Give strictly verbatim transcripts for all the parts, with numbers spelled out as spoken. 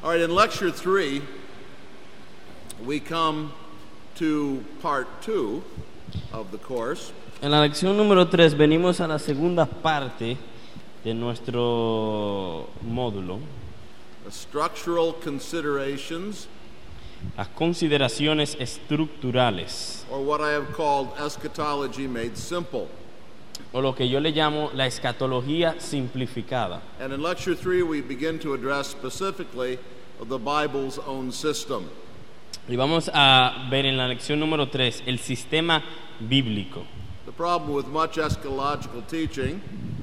All right, in lecture three, we come to part two of the course. En la lección número tres venimos a la segunda parte de nuestro módulo, The structural considerations, las consideraciones estructurales, or what I have called eschatology made simple. o lo que yo le llamo la escatología simplificada. And in lecture three, we begin to address specifically the Bible's own system. Y vamos a ver en la lección número tres el sistema bíblico. The problem with much eschatological teaching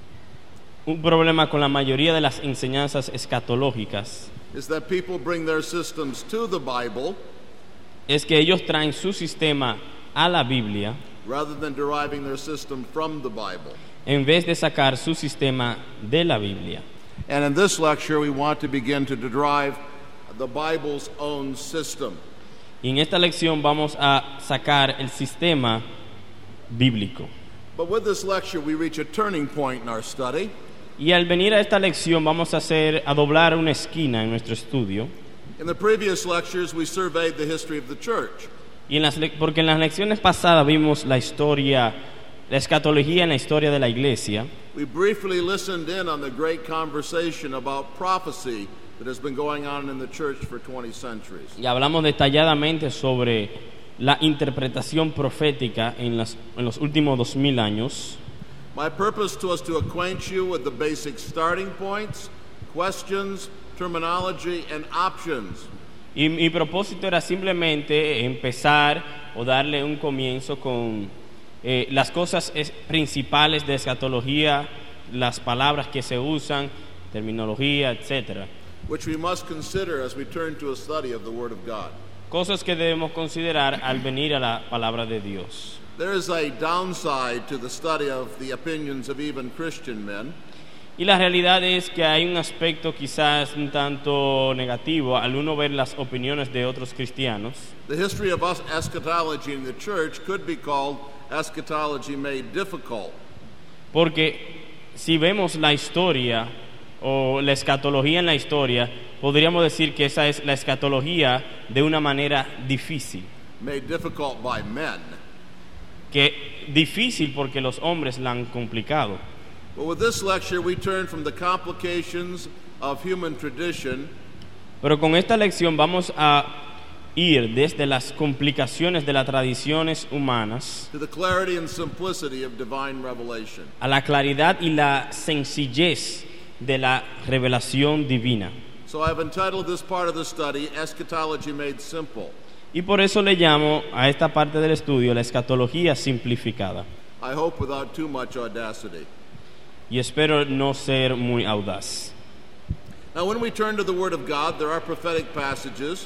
Un problema con la mayoría de las enseñanzas escatológicas is that people bring their systems to the Bible es que ellos traen su sistema a la Biblia rather than deriving their system from the Bible. en vez de sacar su sistema de la Biblia. And in this lecture, we want to begin to derive the Bible's own system. Y en esta lección vamos a sacar el sistema bíblico. But with this lecture, we reach a turning point in our study. Y al venir a esta lección vamos a hacer a doblar una esquina en nuestro estudio. In the previous lectures, we surveyed the history of the church. Y en las le- porque en las lecciones pasadas vimos la historia, la escatología en la historia de la iglesia. We briefly listened in on the great conversation about prophecy that has been going on in the church for twenty centuries. Y hablamos detalladamente sobre la interpretación profética en, las, en los últimos dos mil años. My purpose was to acquaint you with the basic starting points, questions, terminology, and options. Y mi propósito era simplemente empezar o darle un comienzo con eh, las cosas es- principales de escatología, las palabras que se usan, terminología, etcétera. Which we must consider as we turn to a study of the Word of God. Cosas que debemos considerar al venir a la palabra de Dios. There is a downside to the study of the opinions of even Christian men. Y la realidad es que hay un aspecto quizás un tanto negativo al uno ver las opiniones de otros cristianos. The history of us eschatology in the church could be called eschatology made difficult. Porque si vemos la historia o la escatología en la historia, podríamos decir que esa es la escatología de una manera difícil. Made difficult by men. Que difícil porque los hombres la han complicado. But with this lecture, we turn from the complications of human tradition Pero con esta lección vamos a ir desde las complicaciones de las tradiciones humanas to the clarity and simplicity of divine revelation. a la claridad y la sencillez de la revelación divina. So I've entitled this part of the study, Eschatology Made Simple. Y por eso le llamo a esta parte del estudio la escatología simplificada. I hope without too much audacity. Y espero no ser muy audaz. Now, when we turn to the Word of God, there are prophetic passages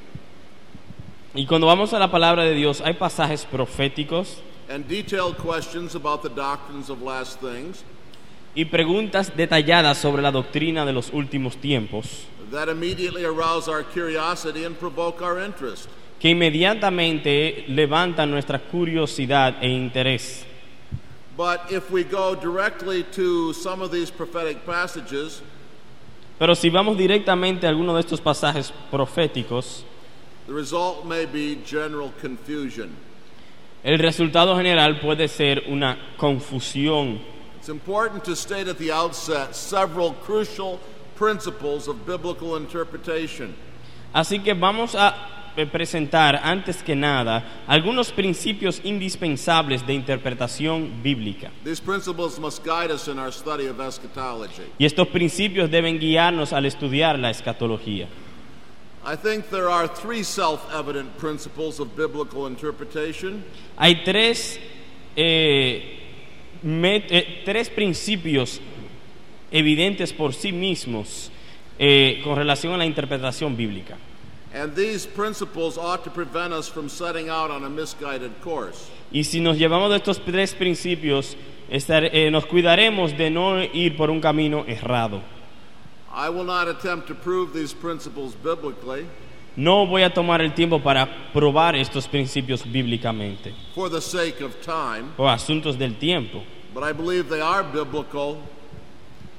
Y cuando vamos a la palabra de Dios, hay pasajes proféticos and detailed questions about the doctrines of last things y preguntas detalladas sobre la doctrina de los últimos tiempos that immediately arouse our curiosity and provoke our interest. que inmediatamente levantan nuestra curiosidad e interés. But if we go directly to some of these prophetic passages, Pero si vamos directamente a alguno de estos pasajes proféticos, the result may be general confusion. el resultado general puede ser una confusión. It's important to state at the outset several crucial principles of biblical interpretation. Así que vamos a eh, presentar antes que nada algunos principios indispensables de interpretación bíblica. These principles must guide us in our study of eschatology. Y estos principios deben guiarnos al estudiar la escatología. I think there are three self-evident principles of biblical interpretation. Hay tres, eh, met- eh, tres principios evidentes por sí mismos eh, con relación a la interpretación bíblica. And these principles ought to prevent us from setting out on a misguided course. Y si nos llevamos de estos tres principios, estar- eh, nos cuidaremos de no ir por un camino errado. I will not attempt to prove these principles biblically No voy a tomar el tiempo para probar estos principios bíblicamente, for the sake of time, por asuntos del tiempo, but I believe they are biblical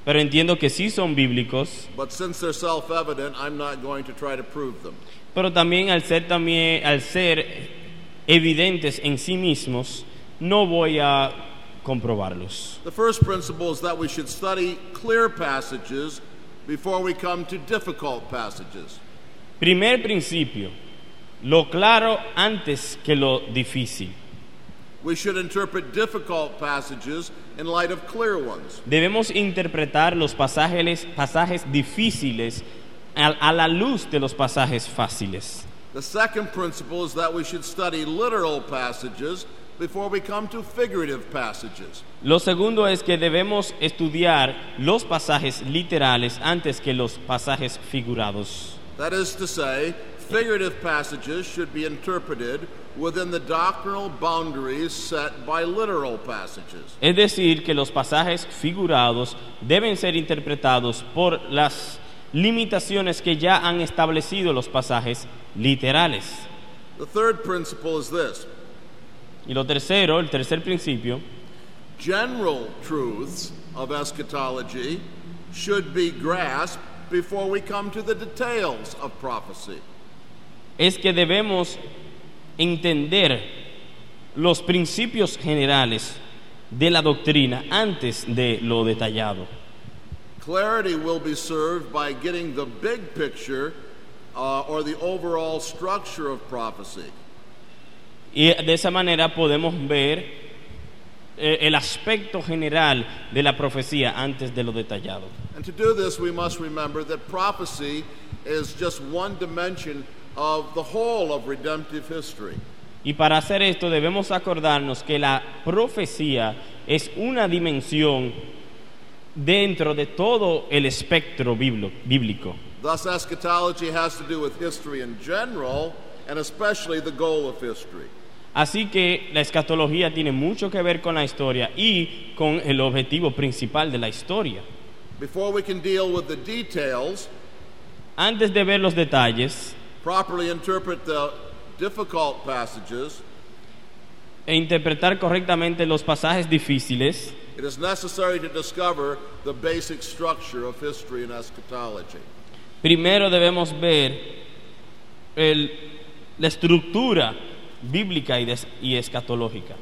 pero entiendo que sí son bíblicos, but since they're self-evident, I'm not going to try to prove them. pero también al ser también al ser evidentes en sí mismos, no voy a comprobarlos. The first principle is that we should study clear passages before we come to difficult passages. Primer principio, lo claro antes que lo difícil. We should interpret difficult passages in light of clear ones. Debemos interpretar los pasajes, pasajes difíciles a, a la luz de los pasajes fáciles. The second principle is that we should study literal passages before we come to figurative passages. Lo segundo es que debemos estudiar los pasajes literales antes que los pasajes figurados. That is to say, figurative passages should be interpreted within the doctrinal boundaries set by literal passages. Es decir, que los pasajes figurados deben ser interpretados por las limitaciones que ya han establecido los pasajes literales. The third principle is this: Y lo tercero, el tercer principio, general truths of eschatology should be grasped before we come to the details of prophecy. es que debemos entender los principios generales de la doctrina antes de lo detallado. Clarity will be served by getting the big picture uh, or the overall structure of prophecy. Y de esa manera podemos ver eh, el aspecto general de la profecía antes de lo detallado. And to do this, we must remember that prophecy is just one dimension of the whole of redemptive history. Y para hacer esto debemos acordarnos que la profecía es una dimensión dentro de todo el espectro bíblico. Thus, eschatology has to do with history in general, and especially the goal of history. Así que la escatología tiene mucho que ver con la historia y con el objetivo principal de la historia. Before we can deal with the details, Antes de ver los detalles properly interpret the difficult passages, e interpretar correctamente los pasajes difíciles, it is necessary to discover the basic structure of history and eschatology. primero debemos ver el, la estructura bíblica y, des, y escatológica.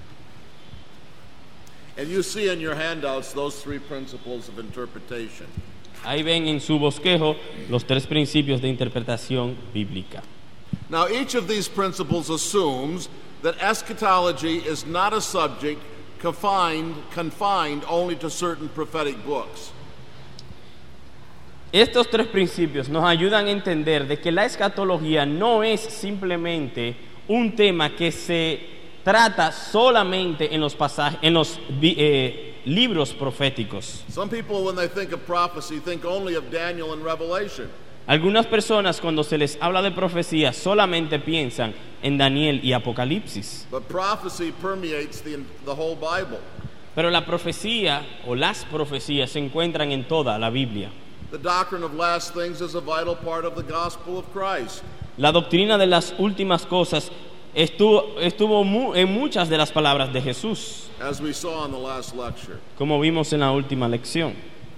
And you see in your handouts those three principles of interpretation. Ahí ven en su bosquejo los tres principios de interpretación bíblica. Now, each of these principles assumes that eschatology is not a subject confined, confined only to certain prophetic books. Estos tres principios nos ayudan a entender de que la escatología no es simplemente un tema que se trata solamente en los pasajes, en los eh, libros proféticos. Some people, when they think of prophecy, think only of Daniel and Revelation. Algunas personas cuando se les habla de profecía solamente piensan en Daniel y Apocalipsis. But prophecy permeates the, the whole Bible. Pero la profecía o las profecías se encuentran en toda la Biblia. The doctrine of last things is a vital part of the gospel of Christ. La doctrina de las últimas cosas estuvo, estuvo mu, en muchas de las palabras de Jesús, As we saw in the last lecture. como vimos en la última lección.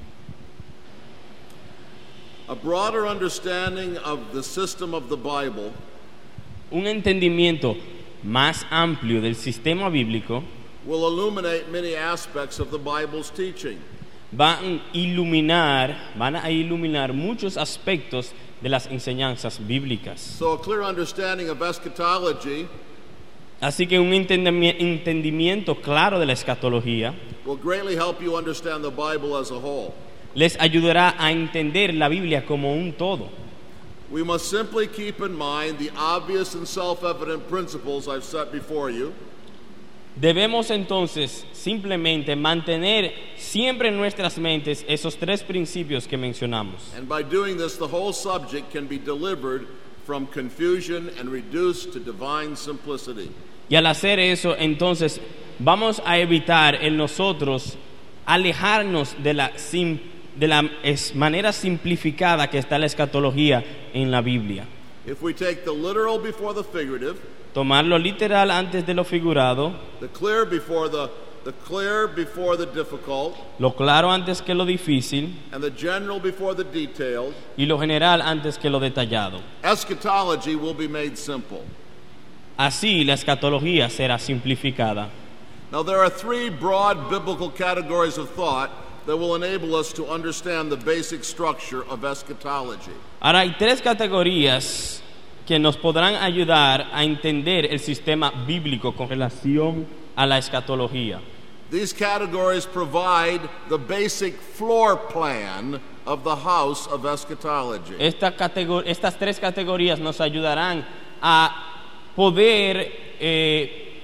A broader understanding of the system of the Bible Un entendimiento más amplio del sistema bíblico will illuminate many aspects of the Bible's teaching. van a iluminar, van a iluminar muchos aspectos de las enseñanzas bíblicas. So a clear understanding of eschatology Así que un entendimi- entendimiento claro de la escatología will greatly help you understand the Bible as a whole. les ayudará a entender la Biblia como un todo. We must simply keep in mind the obvious and self-evident principles I've set before you, Debemos entonces simplemente mantener siempre en nuestras mentes esos tres principios que mencionamos. and by doing this, the whole subject can be delivered from confusion and reduced to divine simplicity. Y al hacer eso, entonces vamos a evitar en nosotros alejarnos de la, sim, de la es, manera simplificada que está la escatología en la Biblia. If we take the literal before the figurative, Tomar lo literal antes de lo figurado, the clear before the the clear before the difficult, lo claro antes que lo difícil and the general before the detailed, y lo general antes que lo detallado. eschatology will be made simple. Así la escatología será simplificada. Now, there are three broad biblical categories of thought that will enable us to understand the basic structure of eschatology. Ahora hay tres categorías que nos podrán ayudar a entender el sistema bíblico con relación a la escatología. These categories provide the basic floor plan of the house of eschatology. Esta categor- estas tres categorías nos ayudarán a poder eh,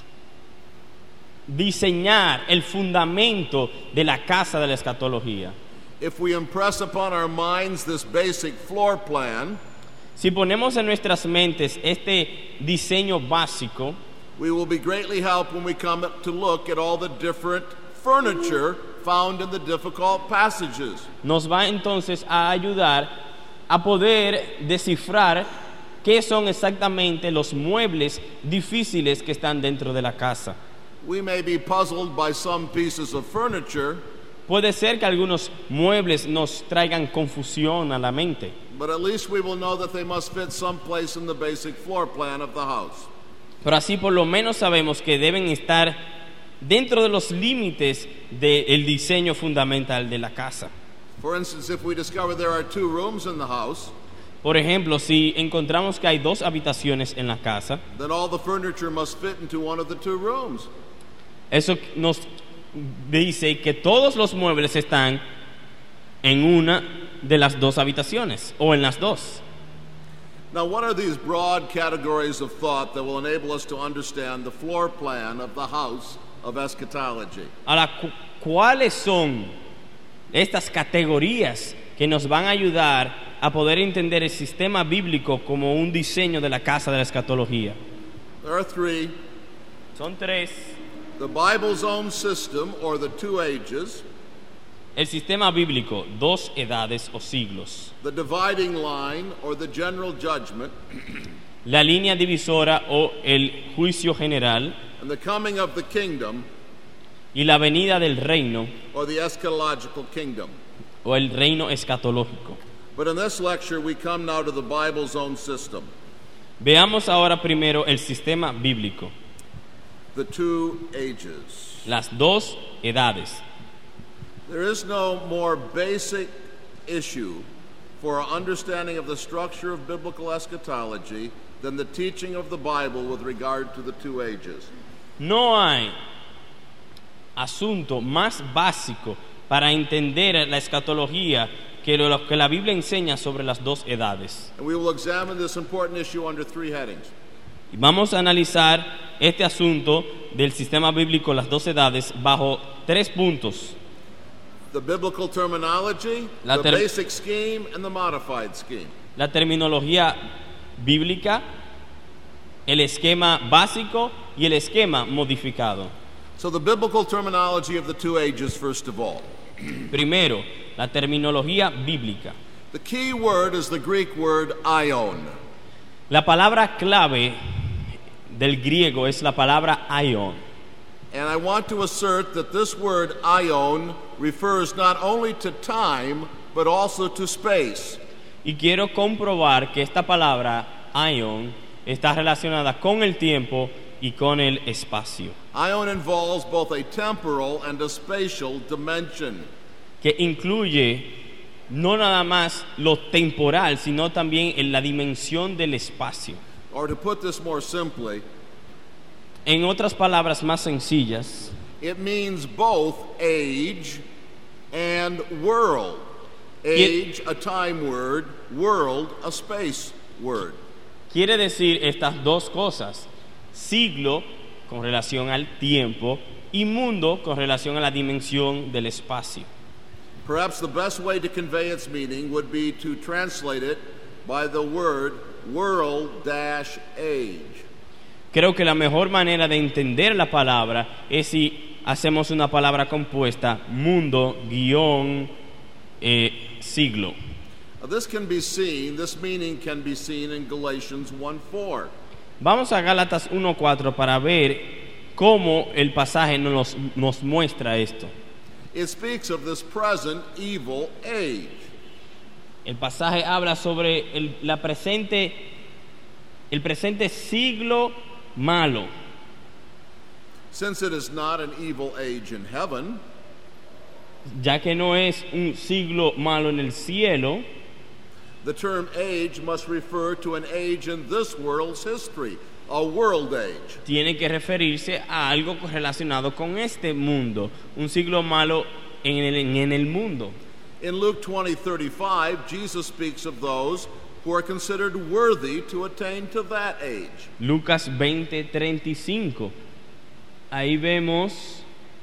diseñar el fundamento de la casa de la escatología. If we impress upon our minds this basic floor plan, Si ponemos en nuestras mentes este diseño básico, we will be greatly helped when we come to look at all the different furniture found in the difficult passages. nos va entonces a ayudar a poder descifrar qué son exactamente los muebles difíciles que están dentro de la casa. We may be puzzled by some pieces of furniture, Puede ser que algunos muebles nos traigan confusión a la mente, but at least we will know that they must fit someplace in the basic floor plan of the house. pero así por lo menos sabemos que deben estar dentro de los límites del diseño fundamental de la casa. For instance, if we discover there are two rooms in the house, Por ejemplo, si encontramos que hay dos habitaciones en la casa, then all the furniture must fit into one of the two rooms. eso nos dice que todos los muebles están en una de las dos habitaciones o en las dos. Now, what are these broad categories of thought that will enable us to understand the floor plan of the house of eschatology? Ahora, cu- ¿cuáles son estas categorías que nos van a ayudar a poder entender el sistema bíblico como un diseño de la casa de la escatología? There are three. Son tres. The Bible's own system, or the two ages, El sistema bíblico, dos edades o siglos. the dividing line, or the general judgment, La línea divisora o el juicio general and the coming of the kingdom, y la venida del reino or the eschatological kingdom. o el reino escatológico. But in this lecture, we come now to the Bible's own system, Veamos ahora primero el sistema bíblico, the two ages. las dos edades. There is no more basic issue for our understanding of the structure of biblical eschatology than the teaching of the Bible with regard to the two ages. No hay asunto más básico para entender la escatología que lo que la Biblia enseña sobre las dos edades. And we will examine this important issue under three headings. Y vamos a analizar este asunto del sistema bíblico, las dos edades, bajo tres puntos. The biblical terminology, La the ter- basic scheme, and the modified scheme. La terminología bíblica, el esquema básico y el esquema modificado. So the biblical terminology of the two ages, first of all. Primero, la terminología bíblica. The key word is the Greek word ion. La palabra clave del griego es la palabra aion. And I want to assert that this word ion refers not only to time, but also to space. Y quiero comprobar que esta palabra aion está relacionada con el tiempo y con el espacio, Ion involves both a temporal and a spatial dimension. que incluye no nada más lo temporal, sino también en la dimensión del espacio. Or to put this more simply, En otras palabras más sencillas, it means both age and world. Age, a time word, world, a space word. quiere decir estas dos cosas: siglo con relación al tiempo y mundo con relación a la dimensión del espacio. Perhaps the best way to convey its meaning would be to translate it by the word world-age. Creo que la mejor manera de entender la palabra es si hacemos una palabra compuesta: mundo, guión, eh, siglo. Now, this can be seen, this meaning can be seen in Galatians one four. Vamos a Gálatas uno cuatro para ver cómo el pasaje nos, nos muestra esto. It speaks of this present evil age. El pasaje habla sobre el, la presente, el presente siglo malo. Since it is not an evil age in heaven, Ya que no es un siglo malo en el cielo, the term age must refer to an age in this world's history, a world age. tiene que referirse a algo relacionado con este mundo, un siglo malo en el, en el mundo. In Luke twenty thirty-five, Jesus speaks of those who are considered worthy to attain to that age. Lucas veinte treinta y cinco. Ahí vemos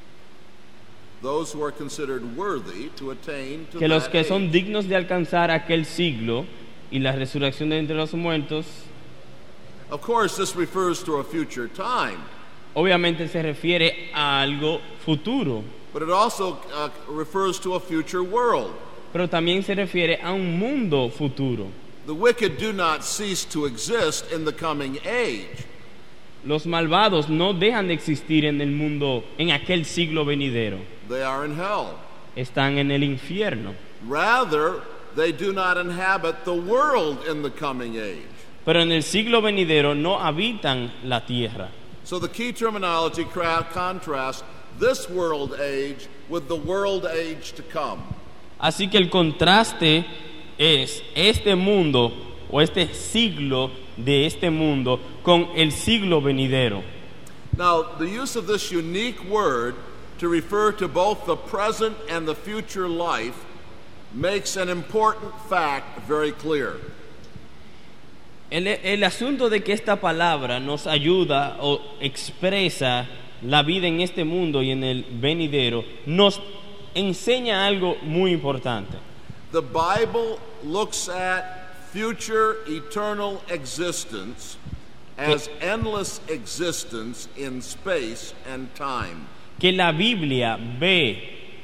Those who are considered worthy to attain to que los that que age. son dignos de alcanzar aquel siglo y la resurrección de entre los muertos, Of course, this refers to a future time, obviamente se refiere a algo futuro, but it also uh, refers to a future world. pero también se refiere a un mundo futuro. The wicked do not cease to exist in the coming age. Los malvados no dejan de existir en el mundo, en aquel siglo venidero. They are in hell. Están en el infierno. Rather, they do not inhabit the world in the coming age. Pero en el siglo venidero no habitan la tierra. So the key terminology cra- contrasts this world age with the world age to come. Así que el contraste es este mundo o este siglo de este mundo con el siglo venidero. Now, the use of this unique word to refer to both the present and the future life makes an important fact very clear. El, el asunto de que esta palabra nos ayuda o expresa la vida en este mundo y en el venidero nos enseña algo muy importante. The Bible looks at future eternal existence as endless existence in space and time. Que la Biblia ve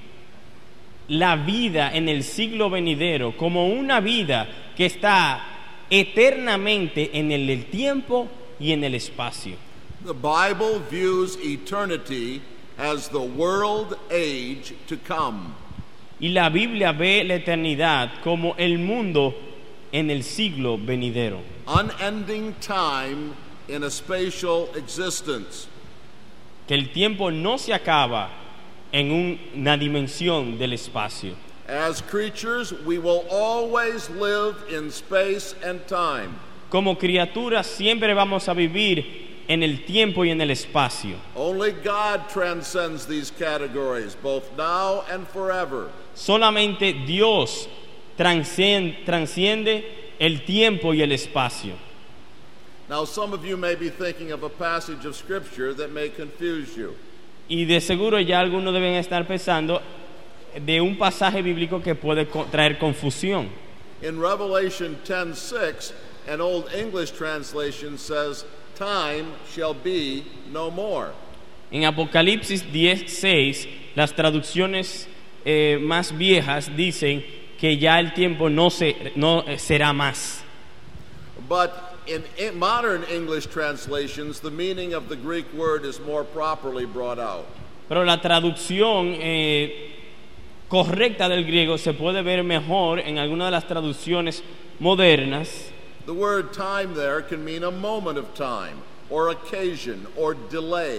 la vida en el siglo venidero como una vida que está eternamente en el, el tiempo y en el espacio. The Bible views eternity as the world age to come. Y la Biblia ve la eternidad como el mundo en el siglo venidero. Unending time in a spatial existence. Que el tiempo no se acaba en un- una dimensión del espacio. As creatures, we will always live in space and time. Como criaturas siempre vamos a vivir en el tiempo y en el espacio. Only God transcends these categories, both now and forever. Solamente Dios transcien- transciende el tiempo y el espacio. Now, some of you may be thinking of a passage of Scripture that may confuse you. Y de seguro ya algunos deben estar pensando de un pasaje bíblico que puede co- traer confusión. In Revelation ten six, an Old English translation says, "Time shall be no more." En Apocalipsis diez seis, las traducciones eh, más viejas dicen que ya el tiempo no, se, no eh, será más. But in, in modern English translations, the meaning of the Greek word is more properly brought out. Pero la traducción eh, correcta del griego se puede ver mejor en algunas de las traducciones modernas. The word time there can mean a moment of time, or occasion, or delay.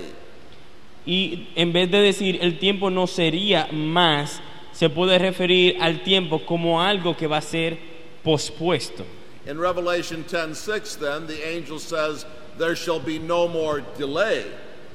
Y en vez de decir el tiempo no sería más, se puede referir al tiempo como algo que va a ser pospuesto. In Revelation ten six, then, the angel says, "There shall be no more delay."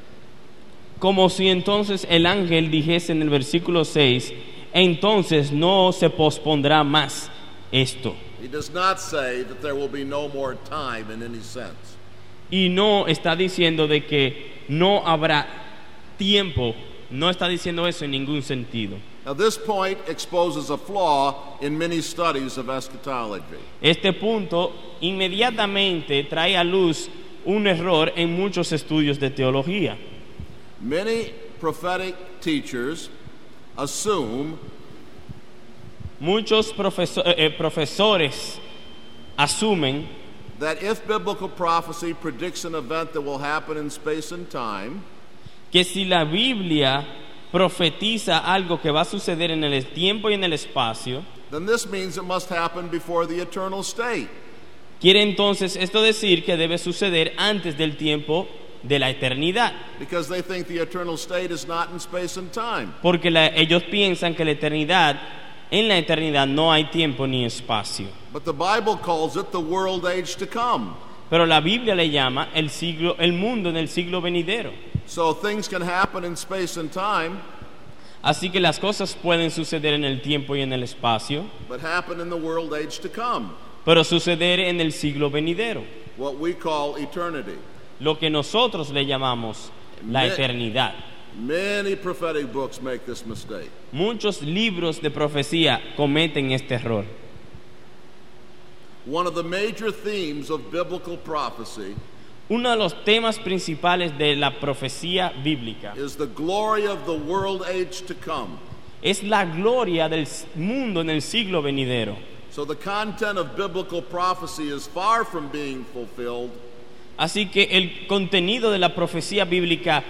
Como si entonces el ángel dijese en el versículo seis, entonces no se pospondrá más esto. He does not say that there will be no more time in any sense. Y no está diciendo de que no habrá tiempo, no está diciendo eso en ningún sentido. Now, this point exposes a flaw in many studies of eschatology. Este punto inmediatamente trae a luz un error en muchos estudios de teología. Many prophetic teachers assume Muchos profeso- eh, profesores asumen that if biblical prophecy predicts an event that will happen in space and time, que si la Biblia profetiza algo que va a suceder en el tiempo y en el espacio, then this means it must happen before the eternal state. quiere entonces esto decir que debe suceder antes del tiempo de la eternidad. Because they think the eternal state is not in space and time. Porque la, ellos piensan que la eternidad, en la eternidad no hay tiempo ni espacio. But the Bible calls it the world age to come. Pero la Biblia le llama el siglo, el mundo en el siglo venidero. So things can happen in space and time, Así que las cosas pueden suceder en el tiempo y en el espacio, but happen in the world age to come, pero suceder en el siglo venidero, what we call eternity. lo que nosotros le llamamos la Me- eternidad. Many prophetic books make this mistake. Muchos libros de profecía cometen este error. One of the major themes of biblical prophecy Uno de los temas principales de la profecía bíblica is the glory of the world age to come. es la gloria del mundo en el siglo venidero. So the content of biblical prophecy is far from being fulfilled Así que el contenido de la profecía bíblica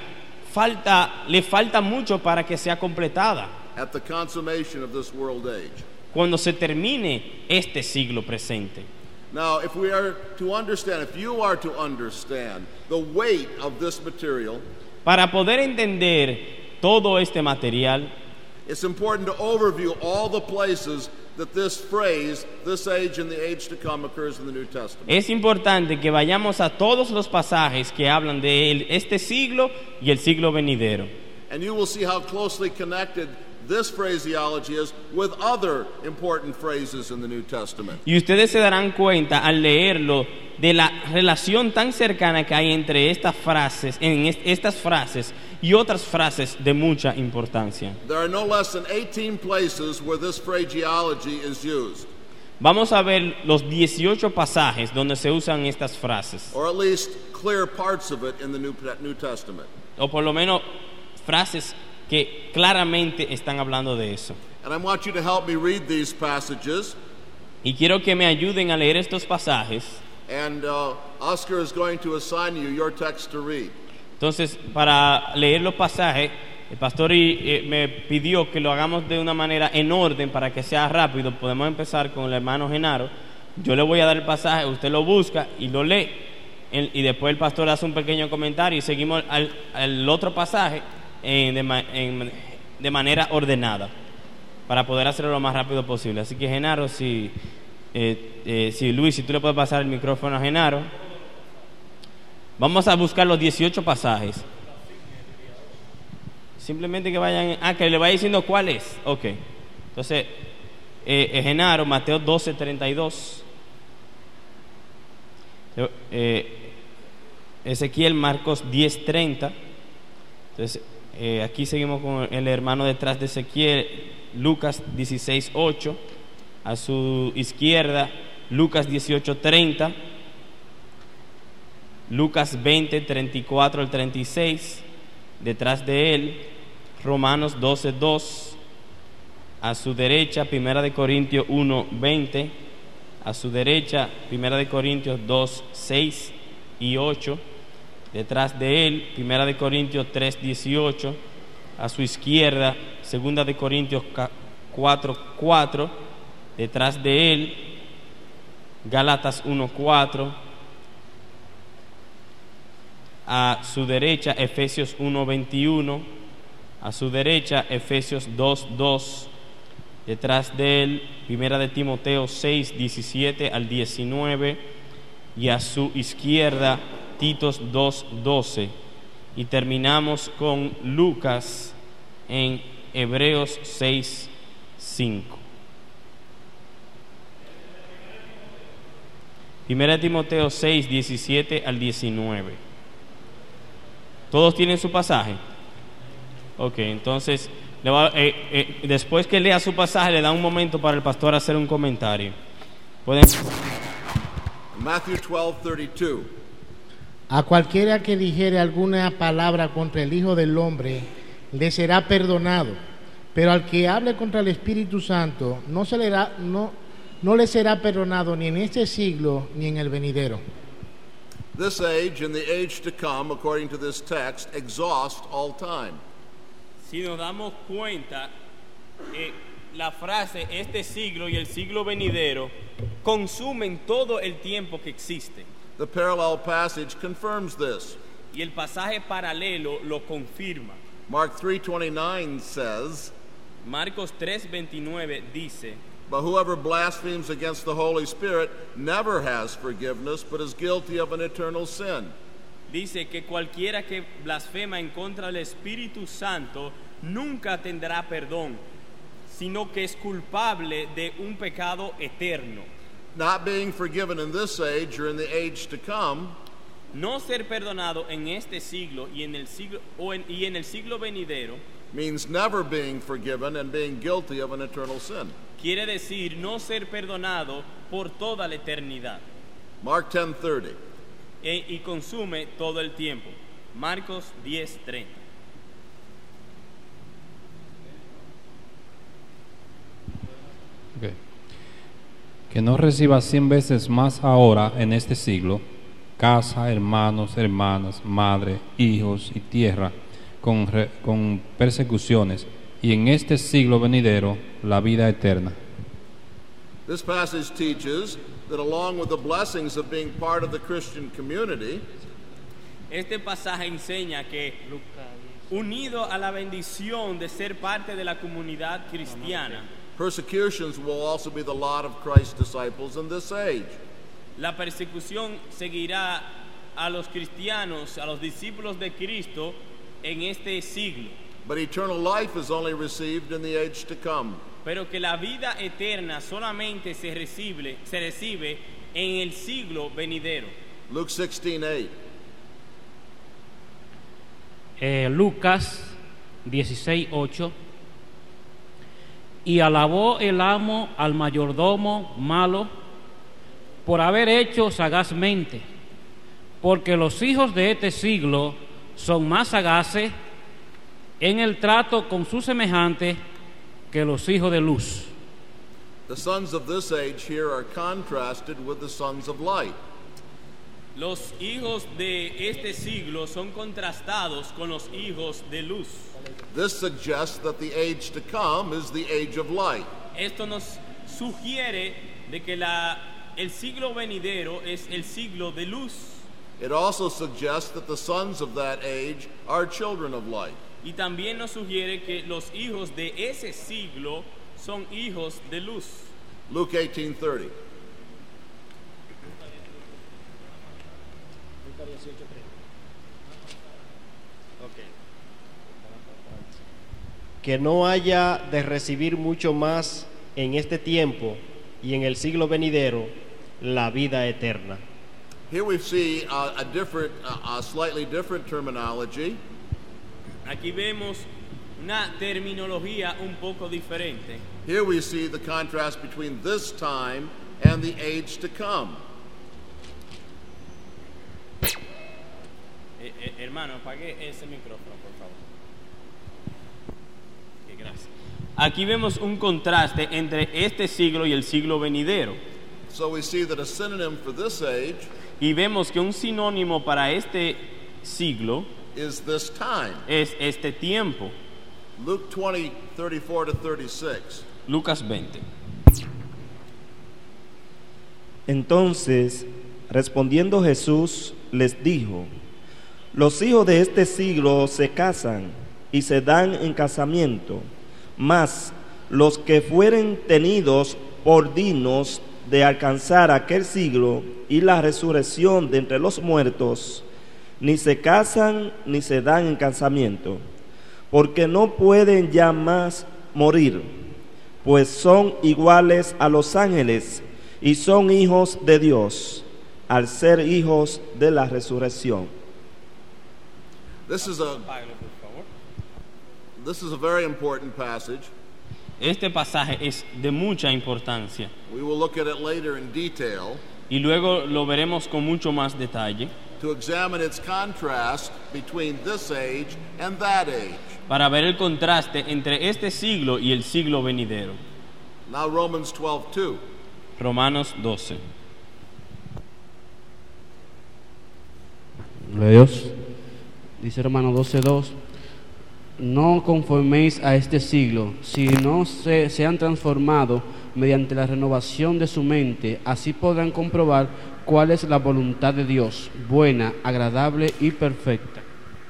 falta, le falta mucho para que sea completada at the consummation of this world age. cuando se termine este siglo presente. Now, if we are to understand, if you are to understand the weight of this material, Para poder entender todo este material, it's important to overview all the places that this phrase, this age and the age to come, occurs in the New Testament. es importante que vayamos a todos los pasajes que hablan de el- este siglo y el siglo venidero. And you will see how closely connected this phraseology is with other important phrases in the New Testament. Y ustedes se darán cuenta al leerlo de la relación tan cercana que hay entre estas frases, en est- estas frases y otras frases de mucha importancia. There are no less than eighteen places where this phraseology is used, Vamos a ver los dieciocho pasajes donde se usan estas frases, or at least clear parts of it in the New, New Testament. o por lo menos frases que claramente están hablando de eso. And I want you to help me read these passages. Y quiero que me ayuden a leer estos pasajes. And uh, Oscar is going to assign you your text to read. Entonces, para leer los pasajes, el pastor eh, me pidió que lo hagamos de una manera en orden para que sea rápido. Podemos empezar con el hermano Genaro. Yo le voy a dar el pasaje, usted lo busca y lo lee. El- y después el pastor hace un pequeño comentario y seguimos al, al otro pasaje en, de, ma- en- de manera ordenada para poder hacerlo lo más rápido posible. Así que Genaro, si, eh, eh, si Luis, si tú le puedes pasar el micrófono a Genaro. Vamos a buscar los dieciocho pasajes. Simplemente que vayan, ah, que le vaya diciendo cuál es. Ok. Entonces, eh, eh, Genaro, Mateo doce, treinta y dos. Eh, Ezequiel, Marcos diez, treinta. Entonces, eh, aquí seguimos con el hermano detrás de Ezequiel, Lucas dieciséis, ocho. A su izquierda, Lucas dieciocho, treinta. Lucas veinte, treinta y cuatro al treinta y seis. Detrás de él, Romanos doce, dos. A su derecha, Primera de Corintios uno, veinte. A su derecha, Primera de Corintios dos, seis y ocho. Detrás de él, Primera de Corintios tres, dieciocho. A su izquierda, Segunda de Corintios cuatro, cuatro. Detrás de él, Gálatas uno, cuatro. A su derecha, Efesios uno, veintiuno. A su derecha, Efesios dos, dos. Detrás de él, Primera de Timoteo seis, diecisiete al diecinueve. Y a su izquierda, Titos dos, doce. Y terminamos con Lucas en Hebreos seis, cinco. Primera de Timoteo seis, diecisiete al diecinueve. ¿Todos tienen su pasaje? Ok, entonces le va, eh, eh, después que lea su pasaje le da un momento para el pastor hacer un comentario. Pueden. Matthew twelve, thirty-two. A cualquiera que dijere alguna palabra contra el Hijo del Hombre, le será perdonado. Pero al que hable contra el Espíritu Santo, no, se le, da, no, no le será perdonado ni en este siglo ni en el venidero. This age and the age to come, according to this text, exhaust all time. Si nos damos cuenta, eh, la frase este siglo y el siglo venidero consumen todo el tiempo que existe. The parallel passage confirms this. Y el pasaje paralelo lo confirma. Mark three twenty-nine says, Marcos tres veintinueve dice, "But whoever blasphemes against the Holy Spirit never has forgiveness, but is guilty of an eternal sin." Dice que cualquiera que blasfema en contra del Espíritu Santo nunca tendrá perdón, sino que es culpable de un pecado eterno. Not being forgiven in this age or in the age to come No ser perdonado en este siglo y en el siglo o en, y en el siglo venidero means never being forgiven and being guilty of an eternal sin. quiere decir no ser perdonado por toda la eternidad. Mark ten thirty. E, y consume todo el tiempo. Marcos diez treinta. Okay. Que no reciba cien veces más ahora en este siglo, casa, hermanos, hermanas, madre, hijos y tierra, con, re, con persecuciones, y en este siglo venidero la vida eterna. This passage teaches that along with the blessings of being part of the Christian community, Este pasaje enseña que, unido a la bendición de ser parte de la comunidad cristiana, persecutions will also be the lot of Christ's disciples in this age. la persecución seguirá a los cristianos, a los discípulos de Cristo en este siglo, But eternal life is only received in the age to come. pero que la vida eterna solamente se recibe, se recibe en el siglo venidero. Luke sixteen eight. Eh, Lucas dieciséis ocho. Y alabó el amo al mayordomo malo por haber hecho sagazmente, porque los hijos de este siglo son más sagaces en el trato con sus semejantes que los hijos de luz. The sons of this age here are contrasted with the sons of light. Los hijos de este siglo son contrastados con los hijos de luz. This suggests that the age to come is the age of light. Esto nos sugiere de que la, el siglo venidero es el siglo de luz. It also suggests that the sons of that age are children of light. Y también nos sugiere que los hijos de ese siglo son hijos de luz. Luke eighteen thirty. Que no haya de recibir mucho más en este tiempo y en el siglo venidero la vida eterna. Here we see uh, a different, uh, a slightly different terminology. Aquí vemos una terminología un poco diferente. Here we see the contrast between this time and the age to come. Eh, eh, hermano, apague ese micrófono, por favor. Okay, gracias. Aquí vemos un contraste entre este siglo y el siglo venidero. So we see that a synonym for this age Y vemos que un sinónimo para este siglo is this time. es este tiempo. Luke twenty thirty-four to thirty-six. Lucas veinte. Entonces, respondiendo Jesús, les dijo: los hijos de este siglo se casan y se dan en casamiento, mas los que fueren tenidos por dignos de alcanzar aquel siglo y la resurrección de entre los muertos, ni se casan ni se dan en casamiento, porque no pueden ya más morir, pues son iguales a los ángeles y son hijos de Dios, al ser hijos de la resurrección. This is a this is a very important passage. Este pasaje es de mucha importancia We will look at it later in detail y luego lo veremos con mucho más detalle to examine its contrast between this age and that age. para ver el contraste entre este siglo y el siglo venidero. Now Romans twelve two. Romanos doce. Gloria a Dios. Dice Romanos doce dos, no conforméis a este siglo, sino se, sean transformados mediante la renovación de su mente, así podrán comprobar cuál es la voluntad de Dios, buena, agradable y perfecta.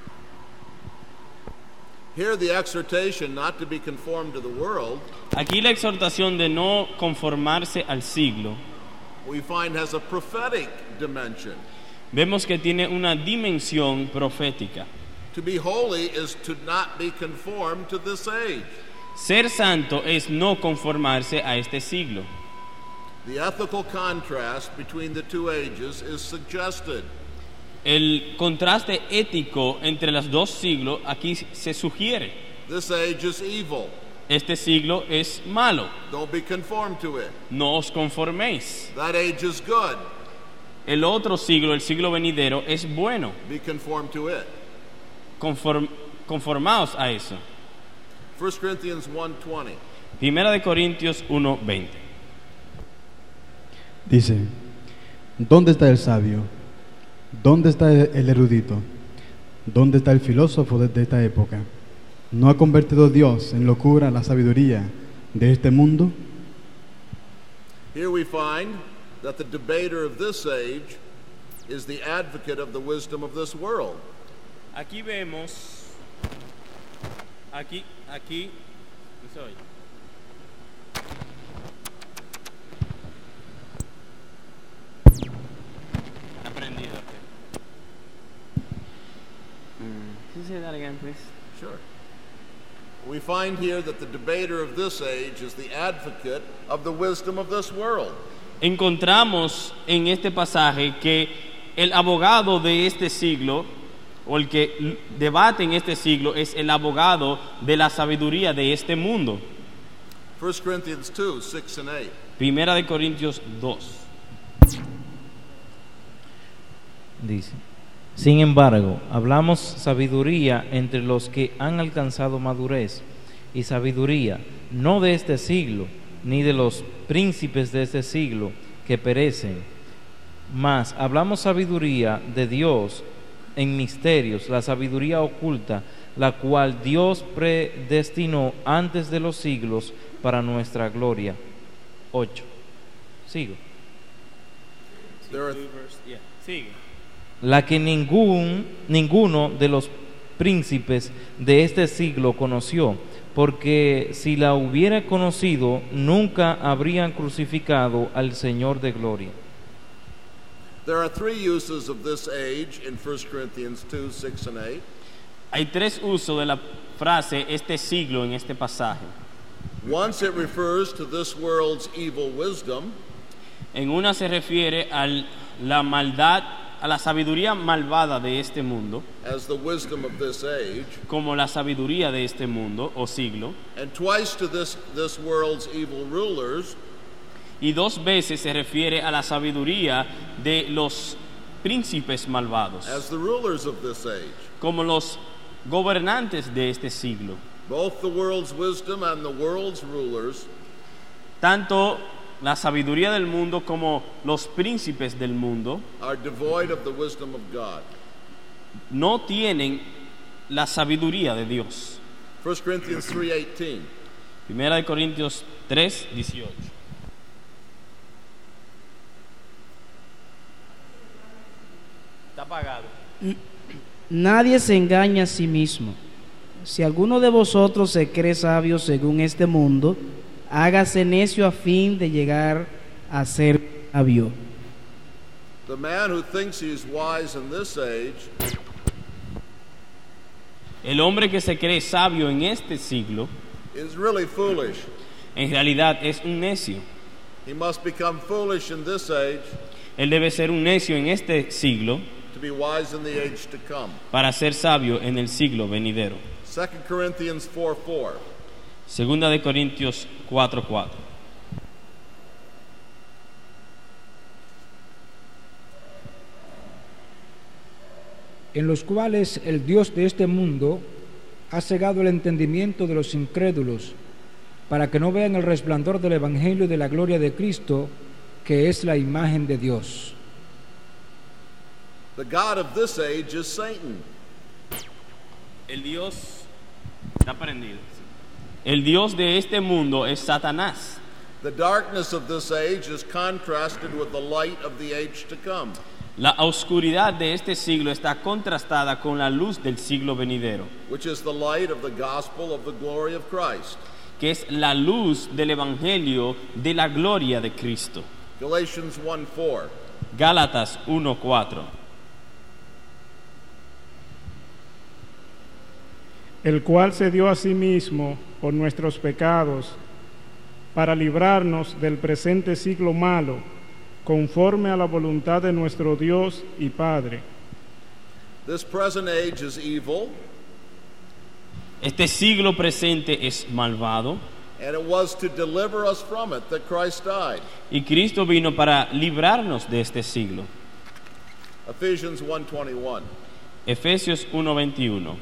Here the exhortation not to be conformed to the world, Aquí la exhortación de no conformarse al siglo, we find has a prophetic dimension. vemos que tiene una dimensión profética. To be holy is to not be conformed to this age. Ser santo es no conformarse a este siglo. The ethical contrast between the two ages is suggested. El contraste ético entre los dos siglos aquí se sugiere. This age is evil. Este siglo es malo. Don't be conformed to it. No os conforméis. That age is good. El otro siglo, el siglo venidero, es bueno. Be conformed to it. Conform, conformaos a eso. First Corinthians one twenty. Primera de Corintios uno veinte. Dice, ¿dónde está el sabio? ¿Dónde está el erudito? ¿Dónde está el filósofo de esta época? ¿No ha convertido Dios en locura la sabiduría de este mundo? Here we find that the debater of this age is the advocate of the wisdom of this world. Aquí vemos, aquí, aquí, ¿no se oye? Aprendido. Can you say that again, please? Sure. We find here that the debater of this age is the advocate of the wisdom of this world. Encontramos en este pasaje que el abogado de este siglo, o el que debate en este siglo, es el abogado de la sabiduría de este mundo. First Corinthians two six and eight. Primera de Corintios dos. Dice, sin embargo, hablamos sabiduría entre los que han alcanzado madurez, y sabiduría no de este siglo, ni de los príncipes de este siglo que perecen, mas hablamos sabiduría de Dios en misterios, la sabiduría oculta, la cual Dios predestinó antes de los siglos para nuestra gloria. ocho. Sigo. There are Yeah. Sigue. La que ningún, ninguno de los príncipes de este siglo conoció, porque si la hubiera conocido, nunca habrían crucificado al Señor de gloria. There are three uses of this age in First Corinthians two six and eight. Hay tres usos de la frase este siglo en este pasaje. Once it refers to this world's evil wisdom, En una se refiere a la maldad, a la sabiduría malvada de este mundo, as the wisdom of this age, como la sabiduría de este mundo o siglo, and twice to this, this world's evil rulers, y dos veces se refiere a la sabiduría de los príncipes malvados, as the rulers of this age. como los gobernantes de este siglo. Both the world's wisdom and the world's rulers Tanto la sabiduría del mundo como los príncipes del mundo are devoid of the wisdom of God. no tienen la sabiduría de Dios. First Corinthians three eighteen. Primera de Corintios tres dieciocho. Está apagado. Nadie se engaña a sí mismo. Si alguno de vosotros se cree sabio según este mundo, hágase necio a fin de llegar a ser sabio. The man who thinks he is wise in this age El hombre que se cree sabio en este siglo, is really foolish. en realidad es un necio. He must become foolish in this age Él debe ser un necio en este siglo to be wise in the age to come. para ser sabio en el siglo venidero. Second Corinthians four four. Segunda de Corintios cuatro cuatro. En los cuales el Dios de este mundo ha cegado el entendimiento de los incrédulos, para que no vean el resplandor del Evangelio de la gloria de Cristo, que es la imagen de Dios. The God of this age is Satan. El Dios está prendido. El Dios de este mundo es Satanás. The darkness of this age is contrasted with the light of the age to come. La oscuridad de este siglo está contrastada con la luz del siglo venidero, which is the light of the gospel of the glory of Christ. Que es la luz del evangelio de la gloria de Cristo. Galatians one four. Gálatas uno cuatro. El cual se dio a sí mismo por nuestros pecados, para librarnos del presente siglo malo, conforme a la voluntad de nuestro Dios y Padre. This present age is evil. Este siglo presente es malvado. And it was to deliver us from it that Christ died. Y Cristo vino para librarnos de este siglo. Ephesians one twenty-one. Efesios uno veintiuno.